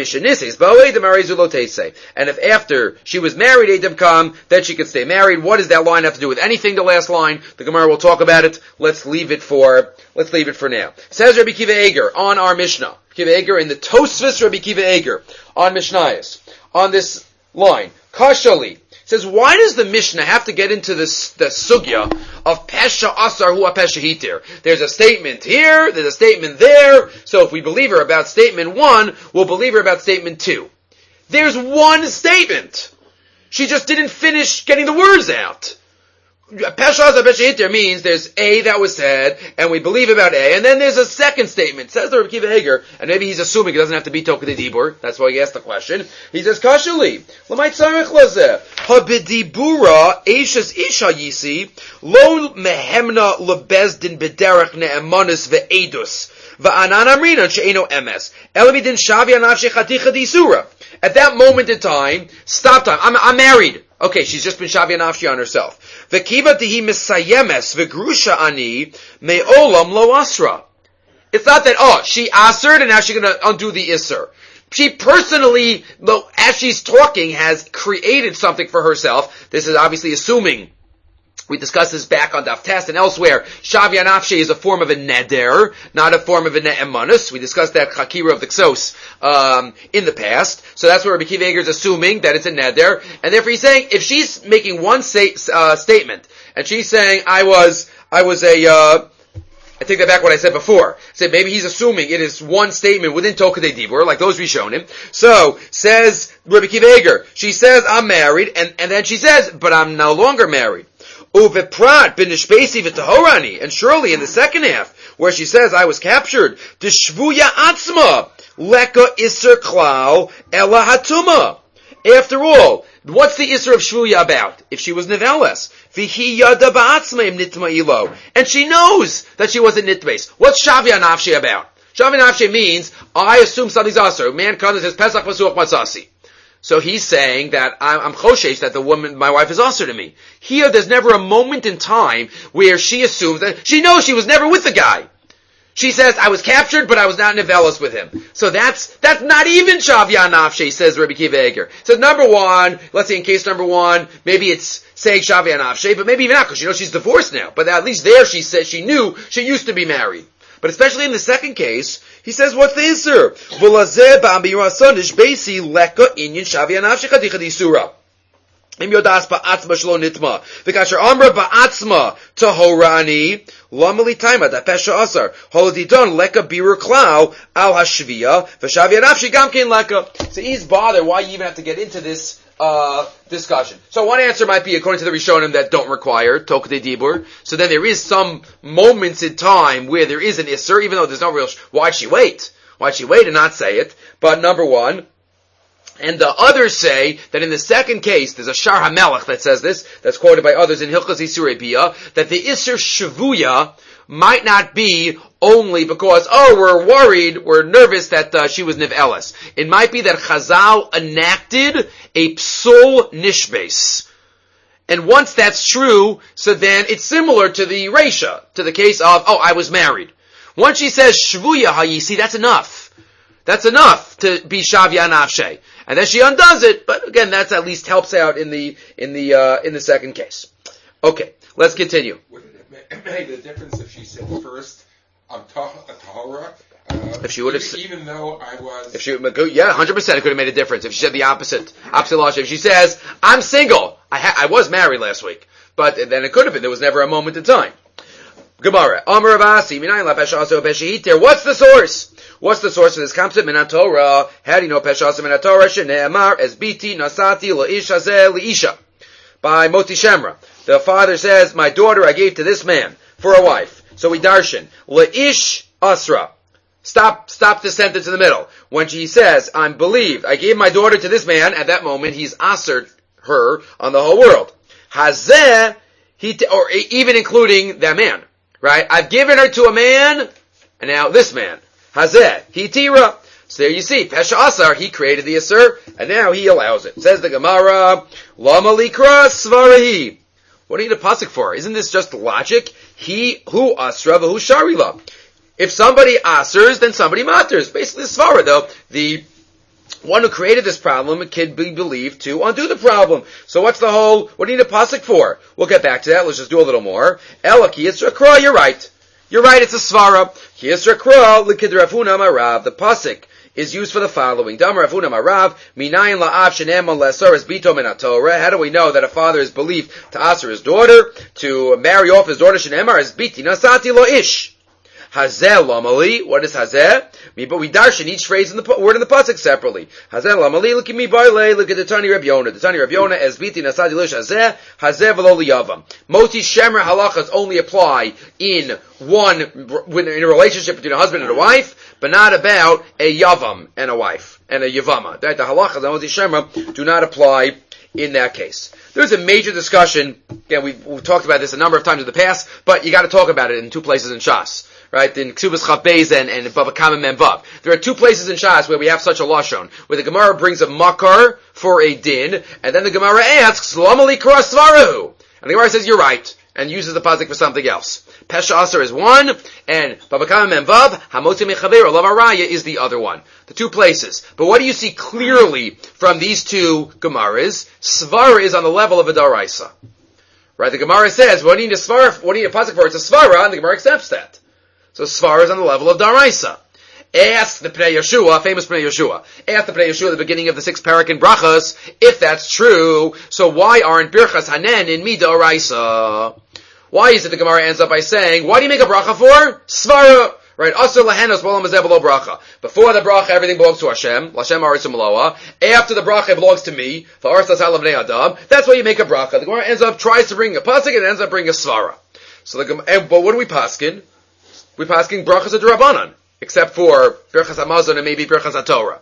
if after she was married, Edom come, then she could stay married. What does that line have to do with anything, the last line? The Gemara will talk about it. Let's leave it for now. Says Rabbi Kiva Eger on our Mishnah. Kiva Eger in the Tosfos Rabbi Kiva Eger on Mishnayos. On this line. Kashali. Says, why does the Mishnah have to get into the sugya of pesha asar hu pesha hitir? There's a statement here, there's a statement there, so if we believe her about statement 1, we'll believe her about statement 2. There's one statement. She just didn't finish getting the words out. Pesha asar pesha hitir means there's A that was said, and we believe about A, and then there's a second statement. Says the Rabbi Kiva Eger, and maybe he's assuming it doesn't have to be Toka de Dibur, that's why he asked the question. He says, Kashali, l'may tzarech lazeh, ha-bedibura, eishes isha yisi, lo mehemna lebezdin bederech ne'emanis ve'edus, va'anan amrinan she'eno emes, elamidin shavi anavshe chaticha disura. At that moment in time, stop time, I'm married. Okay, she's just been Shavia Nafshi on herself. V'kiva tihi misayemes v'grusha ani me'olam lo asra. It's not that, she assered and now she's going to undo the isser. She personally, as she's talking, has created something for herself. This is obviously assuming. We discussed this back on Daf Test and elsewhere. Shavia Nafshi is a form of a neder, not a form of a ne'emanus. We discussed that chakira of the Ksos in the past. So that's what Rabbi Kiva Eger is assuming, that it's a neder. And therefore he's saying, if she's making one statement, and she's saying, I take that back what I said before. Said maybe he's assuming it is one statement within Toka de Dibur, like those we've shown him. So, says Rabbi Kiva Eger, she says, I'm married, and then she says, but I'm no longer married. Uveprat b'nishbesi v'tahorani, and surely in the second half, where she says, I was captured, d'shvuya atzma, leka iser klal ela hatuma. After all, what's the iser of shvuya about? If she was neveles, v'hi yada ba'atzma im nitma ilo, and she knows that she wasn't nitbase. What's shavia nafshi about? Shavia nafshi means, I assume something's aser. Man comes and says, Pesach Pasuach Matzasi. So he's saying that I'm choshesh that the woman, my wife, is aser to me. Here, there's never a moment in time where she assumes that she knows she was never with the guy. She says, I was captured, but I was not nevelos with him. So that's not even Shavya Nafshe, says Rabbi Kiva Eger. So number 1, let's say in case number 1, maybe it's saying Shavya Nafshe, but maybe even not, because she knows she's divorced now. But at least there she says she knew she used to be married. But especially in the second case, he says, what's the answer? V'lazeh ba'ambirasa nishbesi leka inyan shavia nafshi chadicha disura. Im yodas ba'atzma shlo nitma. V'kasher amra ba'atzma tahorani lamali taima da pesha asar. Holodidon leka birur klau al hashvia v'shavia nafshi gamkein leka. So he's bothered why you even have to get into this discussion. So one answer might be, according to the Rishonim, that don't require Toka de Dibur. So then there is some moments in time where there is an Isser, even though there's no real, why'd she wait? Why'd she wait and not say it? But number 1, And the others say that in the second case, there's a Shar HaMelech that says this, that's quoted by others in Hilchos Isurei Bia, that the Isser Shavuya might not be only because, we're worried, we're nervous that she was Niv'eles. It might be that Chazal enacted a Psul Nishbes. And once that's true, so then it's similar to the Reisha, to the case of, I was married. Once she says Shvuya Hayisi, that's enough. That's enough to be Shavya Nafshe. And then she undoes it, but again, that's at least helps out in the second case. Okay, let's continue. Would it have made a difference if she said first, I'm Tahora? If she would have, even though I was, 100% it could have made a difference. If she said the opposite lashon. If she says, I'm single, I was married last week, but then it could have been. There was never a moment in time. Gemara, Amar Avasi, Minayin la Peshaso Peshiiter. What's the source? What's the source of this concept? Min Torah. How do you know Peshaso min Torah? Shene'emar es biti nasati la'ish hazeh li'isha. By Moti Shemra. The father says, my daughter I gave to this man for a wife. So we darshan. La'ish asra. Stop the sentence in the middle. When she says, I'm believed, I gave my daughter to this man, at that moment he's assered her on the whole world. Hazeh, or even including that man. Right? I've given her to a man, and now this man. Hazeh, he tira. So there you see, Pesha Asar, he created the Asur, and now he allows it. Says the Gemara, Lama likra svarahi. What do you need a pasuk for? Isn't this just logic? He, who asra, who sharila. If somebody asers, then somebody matters. Basically, svara though, the one who created this problem can be believed to undo the problem. So what do you need a pasuk for? We'll get back to that. Let's just do a little more. Ela ki yisra kra, you're right. You're right, it's a svara. Ki yisra kra, likid Rav Huna marav. The pasuk is used for the following. Dam Rav Huna marav, minayin la'av shene'eman le'asar es bito min haTorah. How do we know that a father is believed to aser his daughter, to marry off his daughter shene'emar es biti nasati lo ish? Hazeh lamali. What is hazeh? But we darshan each phrase in the word in the pasuk separately. Hazeh lamali. Look at me baile. Look at the Tani Reb Yonah. The Tani Reb Yonah as biti nasadi lish hazeh. Hazeh v'lo liyavam. Moti shemer halachas only apply in a relationship between a husband and a wife, but not about a yavam and a wife and a yavama. That the halachas and moti shemer do not apply in that case. There's a major discussion. Again, we've talked about this a number of times in the past, but you got to talk about it in two places in Shas. Right, in Ksubas Chav Beis and Bava Kama Mem Vav. There are two places in Shas where we have such a lashon, where the Gemara brings a makar for a din, and then the Gemara asks, Lama likra svarahu. And the Gemara says, you're right, and uses the pasuk for something else. Pesha Asar is one, and Bava Kama Mem Vav, Hamotzi Mechaver, Lav Araya is the other one. The two places. But what do you see clearly from these two Gemaras? Svara is on the level of a daraisa. Right, the Gemara says, what do you need a pasuk for? It's a svara, and the Gemara accepts that. So Svar is on the level of Daraisa. Ask the Pnei Yeshua, famous Pnei Yeshua. Ask the Pnei Yeshua at the beginning of the 6th parak in Brachas, if that's true, so why aren't Birchas Hanen in Midaraisa? Why is it the Gemara ends up by saying, why do you make a bracha for? Svara. Right, Asur lahenos b'olam hazeh b'lo bracha. Before the bracha, everything belongs to Hashem. L'Hashem haaretz u'maloah. After the bracha, it belongs to me. V'aretz l'sal b'nei adam. That's why you make a bracha. The Gemara tries to bring a pasuk, and ends up bringing a svara. So but what do we paskin? We paskin brachas d'Rabbanan, except for Birchas Hamazon and maybe Birchas HaTorah.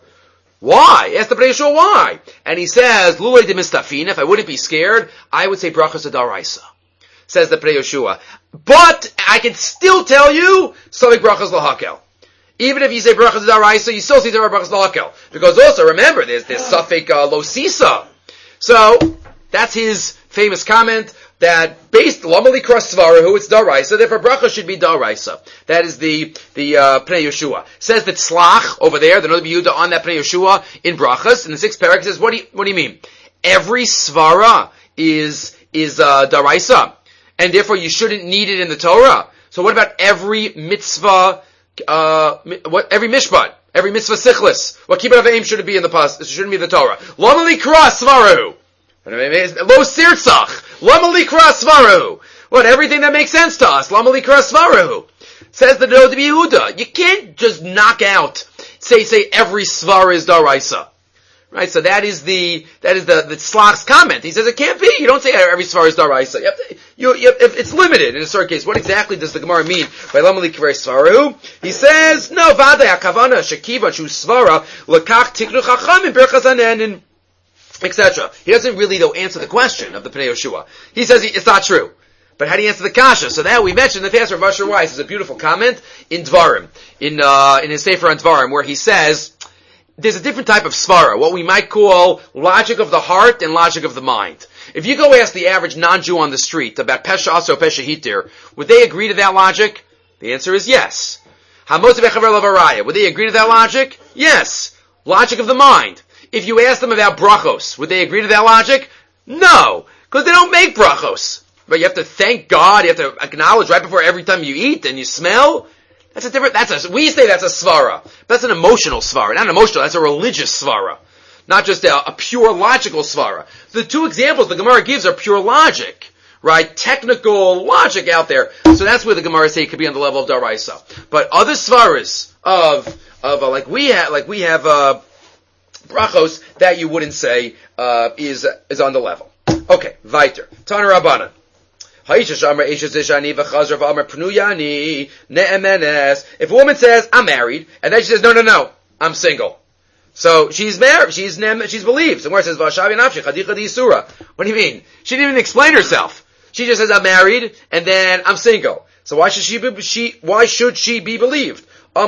Why? Ask the Pnei Yeshua why. And he says, Lulei de mistafin, if I wouldn't be scared, I would say brachas d'Daraisa. Says the Pnei Yeshua. But I can still tell you, Savik brachas l'hakel. Even if you say brachas d'Daraisa, you still see there are brachas l'hakel. Because also, remember, there's this Safek lo sisa. So, that's his famous comment, that based Lamali Kras Svarahu, it's Daraisa, therefore bracha should be Daraisa. That is the Pnei Yeshua. Says that Slach over there, the Noda B'Yehuda on that Pnei Yeshua in Brachas, in the 6th parak, says, what do you mean? Every Svara is Daraisa, and therefore you shouldn't need it in the Torah. So what about every mitzvah, every mishpat, every mitzvah sichlis? What kibbut avim shouldn't be in shouldn't be in the Torah? Lamali Kras Svarahu. Lo sirtzach. Lama likra svarahu. What, everything that makes sense to us. Lama likra svarahu. Says the Noda B'Yehuda. You can't just knock out, say every svara is daraisa. Right, so that is the Slach's comment. He says it can't be. You don't say every svara is daraisa. If it's limited in a certain case. What exactly does the Gemara mean by lamali kivei svaru? He says no vaday hakavana shekivan shu svara lekach tiknu chachamim berchas hanenin, etc. He doesn't really though answer the question of the Pnei Yehoshua. He says it's not true. But how do you answer the kasha? So that we mentioned the past. Rav Asher Weiss is a beautiful comment in Dvarim, in his Sefer on Dvarim, where he says there's a different type of svara, what we might call logic of the heart and logic of the mind. If you go ask the average non-Jew on the street about Pesha Aso, Pesha Hitir, would they agree to that logic? The answer is yes. Hamotzi Bechaver Lavaraya, would they agree to that logic? Yes. Logic of the mind. If you ask them about brachos, would they agree to that logic? No, because they don't make brachos. But you have to thank God, you have to acknowledge right before every time you eat and you smell. We say that's a svara. That's an emotional svara. Not an emotional, that's a religious svara. Not just a pure logical svara. The two examples the Gemara gives are pure logic. Right? Technical logic out there. So that's where the Gemara say it could be on the level of daraisa. But other svaras like we have brachos that you wouldn't say, is on the level. Okay, weiter. Tana Rabbanan. If a woman says, I'm married, and then she says, no, I'm single. So she's married, she's believed. So where it says, what do you mean? She didn't even explain herself. She just says, I'm married, and then I'm single. So why should she be believed?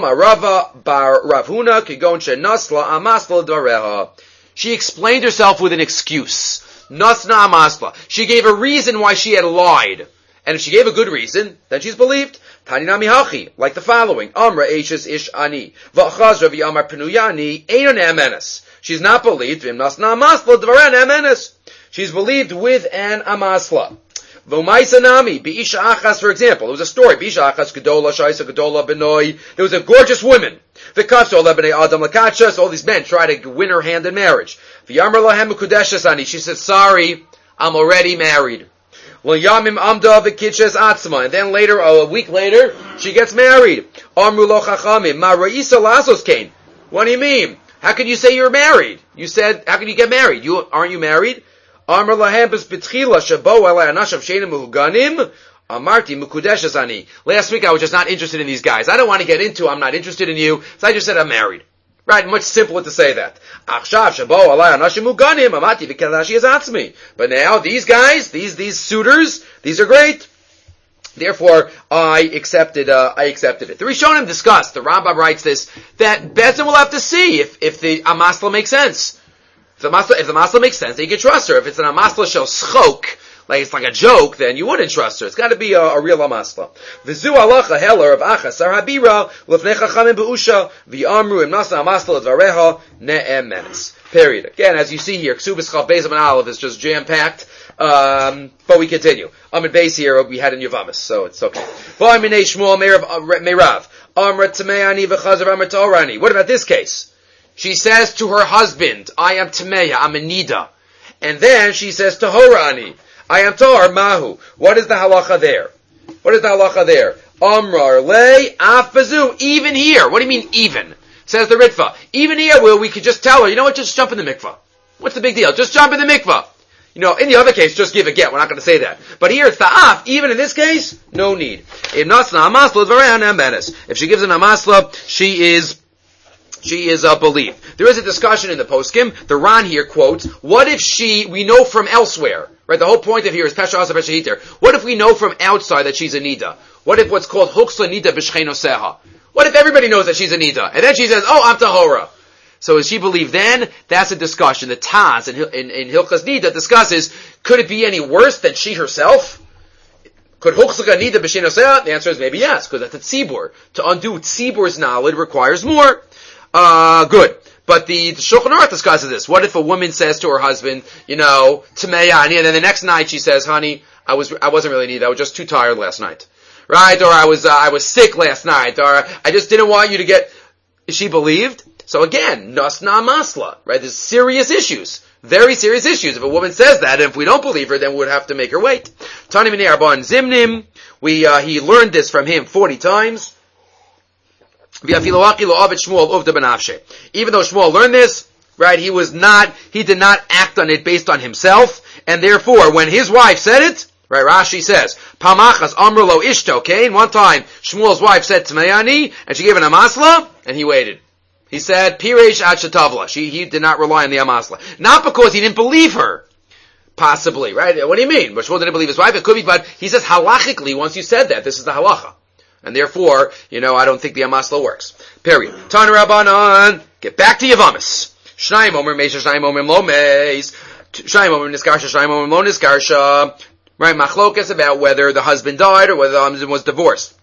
She explained herself with an excuse. Nasna amasla. She gave a reason why she had lied. And if she gave a good reason, then she's believed. Tanina mihachi, like the following. Amra eishes ish ani. V'achazra v'yamar penuyani. Einon amenes. She's not believed. V'im nasna amasla dvaran amenes. She's believed with an amasla. V'umaisa nami. B'isha achas, for example. There was a story. B'isha achas gedola shaisa gedola benoi. There was a gorgeous woman. V'katso lebnei adam lakatcha. So all these men try to win her hand in marriage. V'yamar lahem ukudeshes ani. She said, sorry, I'm already married. L'yamim amda v'kitches atzma. And then later, a week later, she gets married. Amru lo chachamim. Ma ra'isa lasos kain. What do you mean? How can you say you're married? You said, how can you get married? Aren't you married? Amr lahem b's betchila shabo alei anashav shenim muhuganim. Amarti mukudeshes ani. Last week I was just not interested in these guys. I don't want to get into, I'm not interested in you. So I just said I'm married. Right, much simpler to say that. But now, these guys, these suitors, these are great. Therefore, I accepted it. The Rishonim discussed, the Rambam writes this, that Bezdin will have to see if the Amasla makes sense. If the Amasla makes sense, then you can trust her. If it's an Amasla shel schok, like it's like a joke, then you wouldn't trust her. It's got to be a real amasla. V'zu alacha heller of achas sarhabira lefnei chachamim beusha v'amru im nasa amasla dvareha ne'emes. Period. Again, as you see here, Ksubis Chav Beis and Aleph is just jam packed. But we continue. Amid Beis here we had in Yavamis, so it's okay. V'aminei Shmuel meirav amra tameani v'chazav amra ta'orani. What about this case? She says to her husband, I am tameya, I'm a nida, and then she says tahorani. I am Tor Mahu. What is the halacha there? Amrar le afazu. Even here. What do you mean even? Says the Ritva. Even here, we could just tell her, you know what, just jump in the mikvah. What's the big deal? Just jump in the mikvah. In the other case, just give a get. We're not going to say that. But here it's the af. Even in this case, no need. If she gives an amasla, she is believed. There is a discussion in the poskim. The Ran here quotes, what if we know from elsewhere, right? The whole point of here is Pesha Asa Pesha Hiter. What if we know from outside that she's a Nida? What if what's called Huksla Nida B'Shchenoseha? What if everybody knows that she's a Nida? And then she says, oh, I'm Tahora. So is she believed then? That's a discussion. The Taz in Hilchas Nida discusses, could it be any worse than she herself? Could Huksla Nida B'Shchenoseha? The answer is maybe yes, because that's a Tzibur. To undo Tzibur's knowledge requires more. Good. But the Shulchan Aruch discusses this. What if a woman says to her husband, Tameyani, and then the next night she says, honey, I wasn't really needed. I was just too tired last night. Right? Or I was sick last night. Or I just didn't want you to get, is she believed? So again, Nasna Masla, right? There's serious issues. Very serious issues. If a woman says that, and if we don't believe her, then we would have to make her wait. Tani Minei Arban Zimnim, he learned this from him 40 times. Even though Shmuel learned this, Right? He did not act on it based on himself, and therefore, when his wife said it, right, Rashi says, Pamachas Amrlo Ishto, Cain, one time, Shmuel's wife said Tmayani, and she gave an Amasla, and he waited. He said, Piresh Ad Shetavla. He did not rely on the Amasla. Not because he didn't believe her. Possibly, right? What do you mean? But Shmuel didn't believe his wife. It could be, but he says halachically, once you said that, this is the halacha. And therefore, I don't think the Amasla works. Period. Tana Rabbanan. Get back to Yavamis. Shnayim Omer Meisha, Shnayim Omer Lo Meis. Shnayim Omer Niskarsha, Shnayim Omer Lo Niskarsha. Right? Machlokas about whether the husband died or whether the husband was divorced.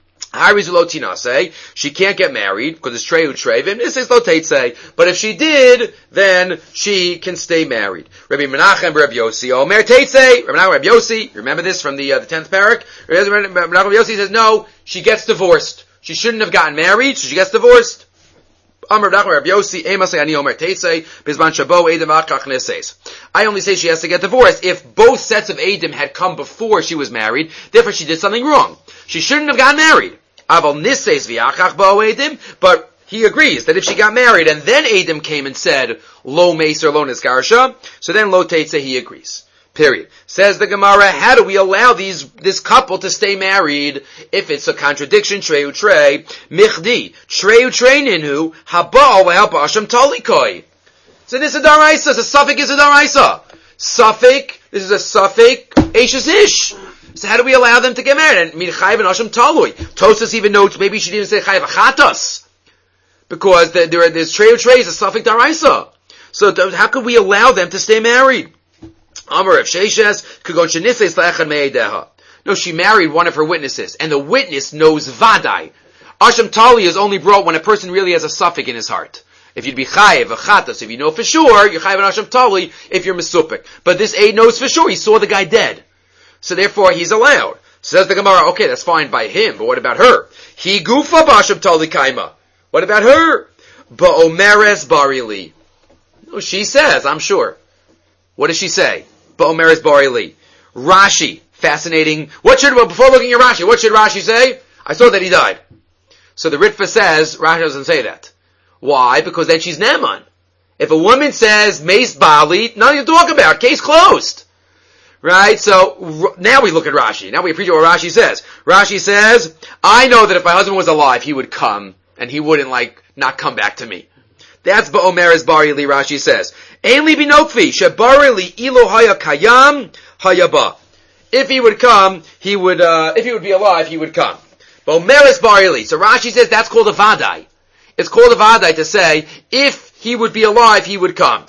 She can't get married because it's treu trevim. This is lo teitze. But if she did, then she can stay married. Rabbi Menachem, Rabbi Yossi, Omer teitze. Rabbi Menachem, Rabbi Yossi. Remember this from the 10th parak. Rabbi Menachem, Rabbi Yossi says no. She gets divorced. She shouldn't have gotten married, so she gets divorced. I only say she has to get divorced if both sets of Eidim had come before she was married, therefore she did something wrong. She shouldn't have gotten married. But he agrees that if she got married and then Eidim came and said, Lo Meis or Lo Niskarsha, so then Lo Teitze, he agrees. Period. Says the Gemara, how do we allow this couple to stay married if it's a contradiction? Treu trey, michdi, treu trey ninu, habal v'helpa asham talikoi. So this is a daraisa. So suffix is a daraisa. Suffix, this is a suffix, eishes ish. So how do we allow them to get married? And min chayv and asham talui. Tosas even notes maybe she didn't say chayv achatas, because there's treu trey is a suffix daraisa. So how could we allow them to stay married? No, she married one of her witnesses, and the witness knows vadai. Asham tali is only brought when a person really has a suffix in his heart. If you'd be chayev, achatas, if you know for sure, you're chayev and asham tali if you're mesupik. But this aid knows for sure, he saw the guy dead. So therefore he's allowed. Says the Gemara, okay, that's fine by him, but what about her? He gufa b'asham tali kaima. What about her? Ba'omeres barili. No, she says, I'm sure. What does she say? Ba'omeres barili. Rashi, fascinating. Before looking at Rashi, what should Rashi say? I saw that he died. So the Ritva says, Rashi doesn't say that. Why? Because then she's Naaman. If a woman says, Meis Bali, nothing to talk about. Case closed. Right? So, now we look at Rashi. Now we appreciate what Rashi says. Rashi says, I know that if my husband was alive, he would come, and he wouldn't, not come back to me. That's Ba'omeres barili, Rashi says. Ainli binokfi, shebarili ilo haya kayam hayaba. If he would come, if he would be alive, he would come. Ba'omeres barili. So Rashi says that's called a vadai. It's called a vadai to say, if he would be alive, he would come.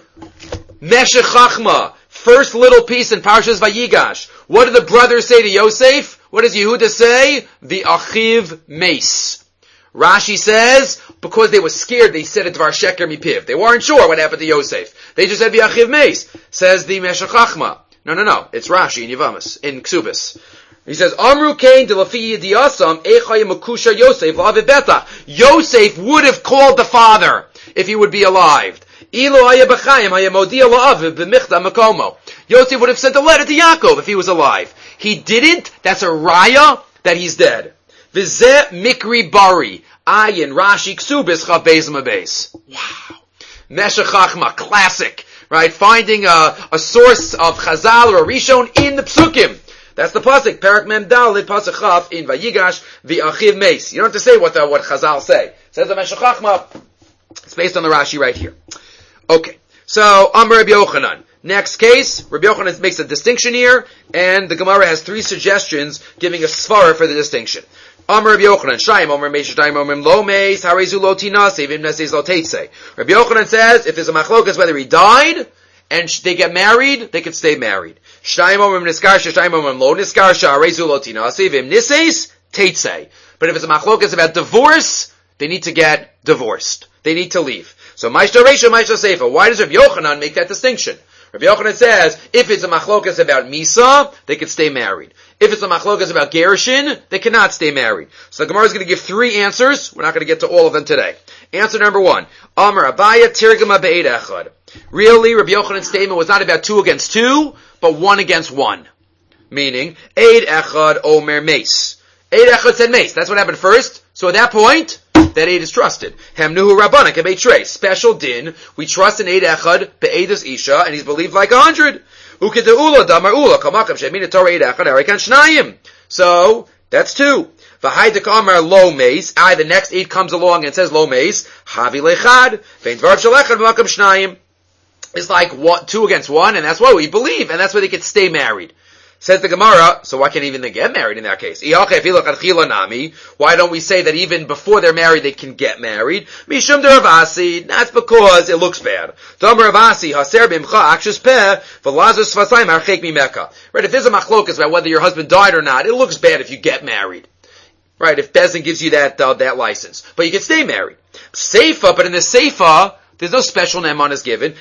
Meshech Chachma, first little piece in Parshas Vayigash. What do the brothers say to Yosef? What does Yehuda say? The achiv meis. Rashi says, because they were scared, they said a dvar sheker mipiv. They weren't sure what happened to Yosef. They just said v'achiv meis. Says the Meshech Chachma. No. It's Rashi in Yavamis, in Ksubis. He says, Amru kain de lafi yidiyasam echayim makusha Yosef la'avid betach. Yosef would have called the father if he would be alive. Ilo haya b'chayim haya modia la'avid b'michta makomo. Yosef would have sent a letter to Yaakov if he was alive. He didn't. That's a raya that he's dead. V'zeh mikri bari. Ayin Rashi Ksubis chav beis mabeis. Wow. Meshech Chachma, classic. Right? Finding a source of Chazal or a Rishon in the Psukim. That's the pasuk. Parak Mem Dalet pasuk Chaf in Vayigash v'achiv meis. You don't have to say what Chazal say. It says the Meshech Chachma. It's based on the Rashi right here. Okay. So Amar Rabbi Yochanan. Next case, Rabbi Yochanan makes a distinction here, and the Gemara has 3 suggestions giving a svara for the distinction. Amar Rabbi Yochanan, Shayim Omer Meis Shayim Omer Lo Meis Harezu Lo Tinase Vim Neses Lo Teitze. Rabbi Yochanan says if there's a machlokas whether he died and they get married, they can stay married. Shayim Omer Niskarsha Shayim Omer Lo Niskarsha Harezu Lo Tinase Vim Neses Teitze. But if it's a machlokas about divorce, they need to get divorced. They need to leave. So Maishta Reisha Maishta Seifa. Why does Rabbi Yochanan make that distinction? Rabbi Yochanan says, if it's a machlokas about Misa, they can stay married. If it's a machlokas about Gerushin, they cannot stay married. So the Gemara is going to give 3 answers. We're not going to get to all of them today. Answer number 1. Amar Abaya Tirgama Be'ed Echad. Really, Rabbi Yochanan's statement was not about 2 against 2, but 1 against 1. Meaning, Eid Echad Omer Meis. Eid Echad said Meis. That's what happened first. So at that point, that aid is trusted. Hemnuhu Rabbanak Ebeitrei. Special din. We trust an aid echad be'edus isha, and he's believed like 100. Ukedeula damar ula kamakam shemina Torah aid echad arikan shnayim. So that's 2. V'haidik amar lo meis. The next aid comes along and says lo meis. Havi lechad. Vein dvarav shalechad b'makam shnayim. It's like 2 against 1, and that's why we believe, and that's why they could stay married. Says the Gemara, so why can't even they get married in that case? Why don't we say that even before they're married they can get married? Mishum deravasi, that's because it looks bad. Right, if there's a machlokas about whether your husband died or not, it looks bad if you get married. Right, if Bezin gives you that license. But you can stay married. Seifa, but in the Seifa, there's no special ne'eman is given.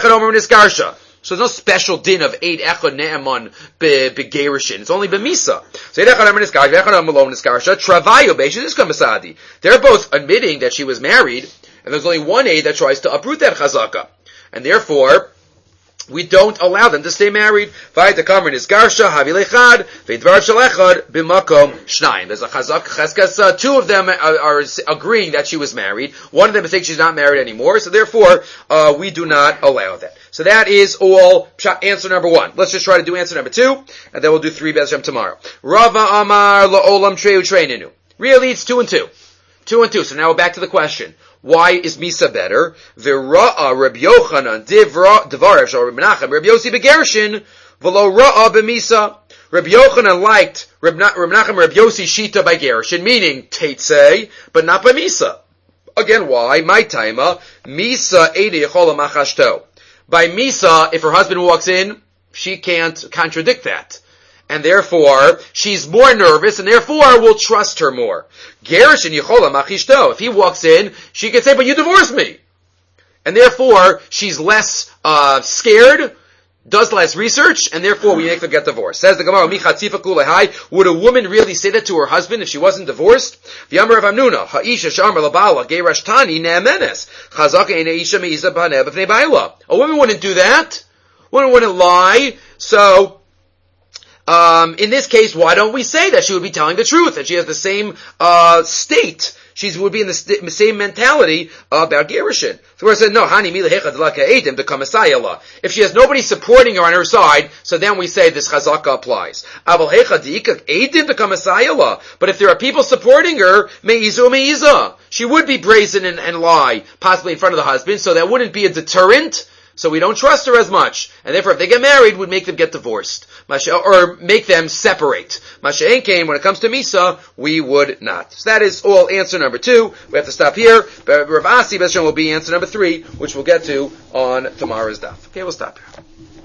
So there's no special din of 8 echad ne'eman begerishin. It's only b'misa. So 8 echad ne'eman niskarsha, 8 echad ne'eman lo niskarsha, travayo beishin is kamasadi. They're both admitting that she was married, and there's only one aid that tries to uproot that chazaka. And therefore, we don't allow them to stay married. Vayta kamer niskarsha, havi lechad, ve'dvar shalechad, b'makom shnayim. There's a chazak, cheskas, 2 of them are agreeing that she was married. One of them thinks she's not married anymore, so therefore, we do not allow that. So that is all answer number 1. Let's just try to do answer number 2, and then we'll do 3 Be'ez Hashem tomorrow. Rava Amar La'olam Treu Treininu. Really, it's 2 and 2. 2 and 2. So now we're back to the question. Why is Misa better? V'ra'a Reb Yochanan Devarev Shal Reb Menachem Reb Yossi Begershin V'lo Ra'a B'Misa. Reb Yochanan liked Reb Menachem Reb Yossi Shita by Gershin, meaning Teitzei, but not by Misa. Again, why? My taima Misa Eidei Yechola Machashto. By Misa, if her husband walks in, she can't contradict that. And therefore, she's more nervous, and therefore will trust her more. Gerishin Yechola Machishto. If he walks in, she can say, but you divorced me. And therefore, she's less scared, does less research, and therefore we make them get divorced. Says the Gemara, would a woman really say that to her husband if she wasn't divorced? The Amar of Amnuna, Ha'isha Shamar Labala, Geirash Tani, Ne'amenes, Chazaka Ene Isha Me'iza B'Haneh B'Fnei Baila. A woman wouldn't do that. Woman wouldn't lie. So, in this case, why don't we say that she would be telling the truth, that she has the same state? She would be in the same mentality about Gerushin. So we said, no, Hani Milahechad Laka Eidim to Kamasayala. If she has nobody supporting her on her side, so then we say this Chazaka applies. Aval Hechad Dikak Eidim to Kamasayala. But if there are people supporting her, Meiza. She would be brazen and lie, possibly in front of the husband, so that wouldn't be a deterrent. So we don't trust her as much. And therefore, if they get married, we'd make them get divorced. Or make them separate. Masha'en came, when it comes to Misa, we would not. So that is all answer number 2. We have to stop here. Rav Asi, B'Shem, will be answer number 3, which we'll get to on tomorrow's daf. Okay, we'll stop here.